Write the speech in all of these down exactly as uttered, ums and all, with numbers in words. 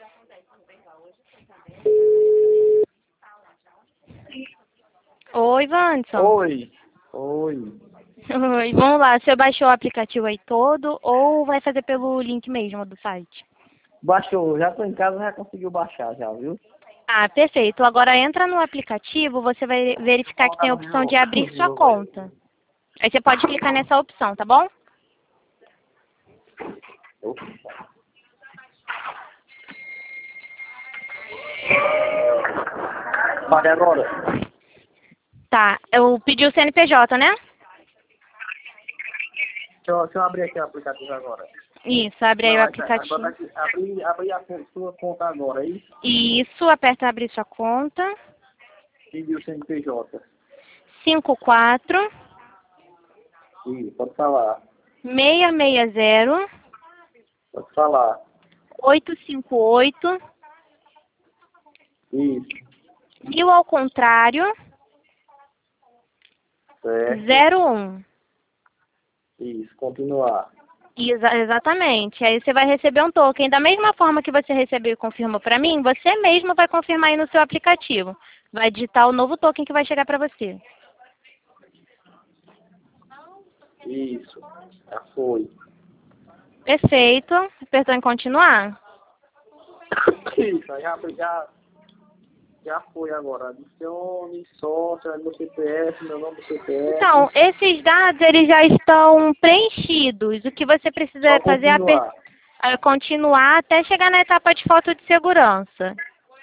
Oi, Wanderson. Oi. Oi. Oi, vamos lá. Você baixou o aplicativo aí todo ou vai fazer pelo link mesmo do site? Baixou, já tô em casa, já conseguiu baixar já, viu? Ah, perfeito. Agora entra no aplicativo, você vai verificar que tem a opção de abrir sua conta. Aí você pode clicar nessa opção, tá bom? Pare agora. Tá, eu pedi o C N P J, né? Deixa eu, deixa eu abrir aqui o aplicativo agora. Isso, abre aí Não, o essa- aplicativo. agora aqui, abrir, abrir a con- sua conta agora, é isso? Isso, aperta abrir sua conta. Pedir o C N P J. cinco quatro Ih, pode falar. seis seis zero Pode falar. oito cinco oito Isso. mil ao contrário Certo. zero um. Isso, continuar. Exa- exatamente. Aí você vai receber um token. Da mesma forma que você recebeu e confirmou para mim, você mesmo vai confirmar aí no seu aplicativo. Vai digitar o novo token que vai chegar para você. Isso. Já foi. Perfeito. Apertou em continuar? Isso, já, já, já foi agora. Adicione, sócio, meu C P F, meu nome do C P F. Então, esses dados eles já estão preenchidos. O que você precisa Só fazer é aper- continuar. é continuar até chegar na etapa de foto de segurança.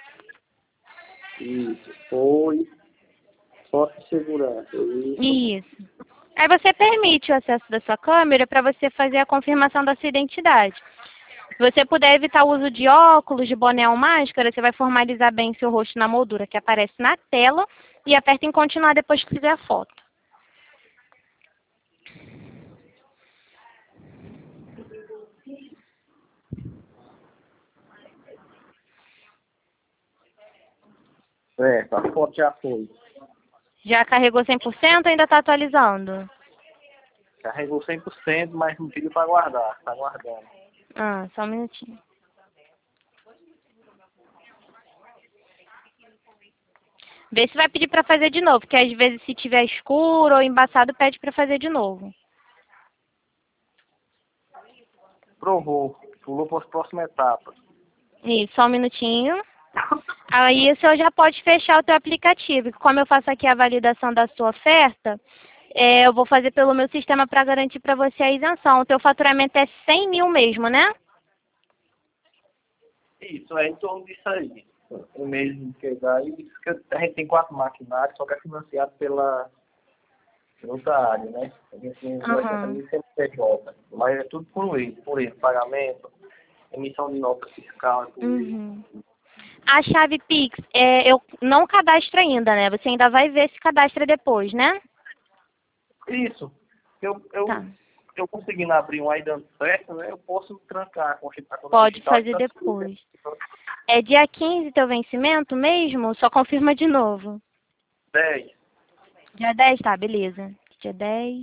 Isso, foi. Sócio de segurança. Isso. Isso. Aí você permite o acesso da sua câmera para você fazer a confirmação da sua identidade. Se você puder evitar o uso de óculos, de boné ou máscara, você vai formalizar bem seu rosto na moldura que aparece na tela e aperta em continuar depois que fizer a foto. Certo, a foto já foi. Já carregou cem por cento ou ainda está atualizando? Carregou cem por cento, mas não pediu para guardar. Está guardando. Ah, só um minutinho. Vê se vai pedir para fazer de novo, porque às vezes se tiver escuro ou embaçado pede para fazer de novo. Provou. Pulou para a próxima etapa. Isso, só um minutinho. Aí o senhor já pode fechar o teu aplicativo. Como eu faço aqui a validação da sua oferta, é, eu vou fazer pelo meu sistema para garantir para você a isenção. O teu faturamento é cem mil mesmo, né? Isso, é em torno disso aí. O mesmo que daí, que a gente tem quatro maquinários, só que é financiado pela outra área, né? A gente não vai Aham. fazer C P J, mas é tudo por ele, por ele, pagamento, emissão de nota fiscal, é por ele. Uhum. A chave Pix, é, eu não cadastro ainda, né? Você ainda vai ver se cadastra depois, né? Isso, eu, eu, Tá. eu conseguindo abrir um aí dando certo, né? Eu posso trancar a conta a conta Pode digital e fazer transferir. depois. É dia quinze teu vencimento mesmo? Só confirma de novo. dez. Dia dez, tá, beleza. Dia dez.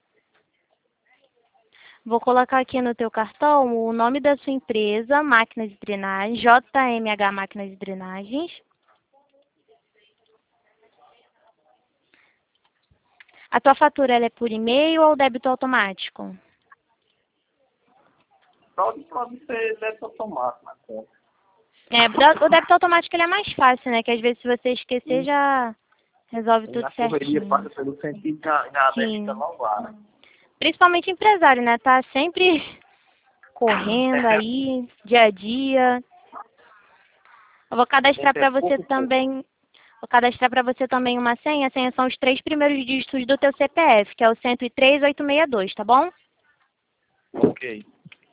Vou colocar aqui no teu cartão o nome da sua empresa, Máquinas de Drenagem, J M H Máquinas de Drenagens. A tua fatura ela é por e-mail ou débito automático? Pode, pode ser débito automático na conta. É, o débito automático ele é mais fácil, né? Que às vezes se você esquecer já resolve E tudo na correria certinho. passa pelo sentido já, já débito Sim. não vá, né? Principalmente empresário, né? Tá sempre correndo aí, dia a dia. Eu vou cadastrar Sempre é para você pouco, pouco. também, vou cadastrar para você também uma senha. A senha são os três primeiros dígitos do teu C P F, que é o cento e três mil oitocentos e sessenta e dois, tá bom? Ok.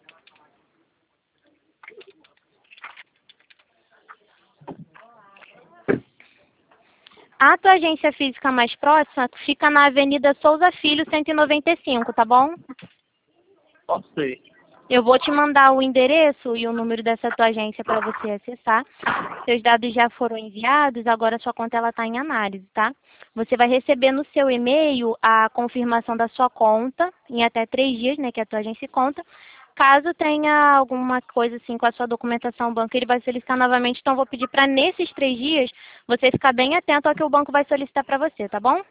A tua agência física mais próxima fica na Avenida Souza Filho, cento e noventa e cinco, tá bom? Pode ser. Eu vou te mandar o endereço e o número dessa tua agência para você acessar. Seus dados já foram enviados, agora sua conta ela está em análise, tá? Você vai receber no seu e-mail a confirmação da sua conta, em até três dias, né, que a tua agência conta. Caso tenha alguma coisa assim com a sua documentação, o banco ele vai solicitar novamente, então eu vou pedir para nesses três dias você ficar bem atento ao que o banco vai solicitar para você, tá bom?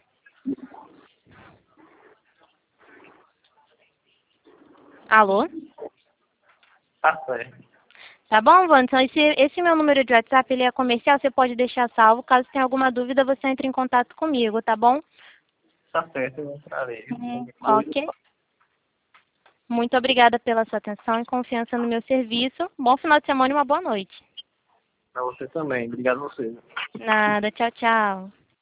Alô? Tá certo. Tá bom, Wanda? Então esse, esse meu número de WhatsApp ele é comercial, você pode deixar salvo. Caso tenha alguma dúvida, você entre em contato comigo, tá bom? Tá certo, eu entrarei. Hum, Qualquer coisa, ok. Muito obrigada pela sua atenção e confiança no meu serviço. Bom final de semana e uma boa noite. pra você também. Obrigado a você. Nada, tchau, tchau.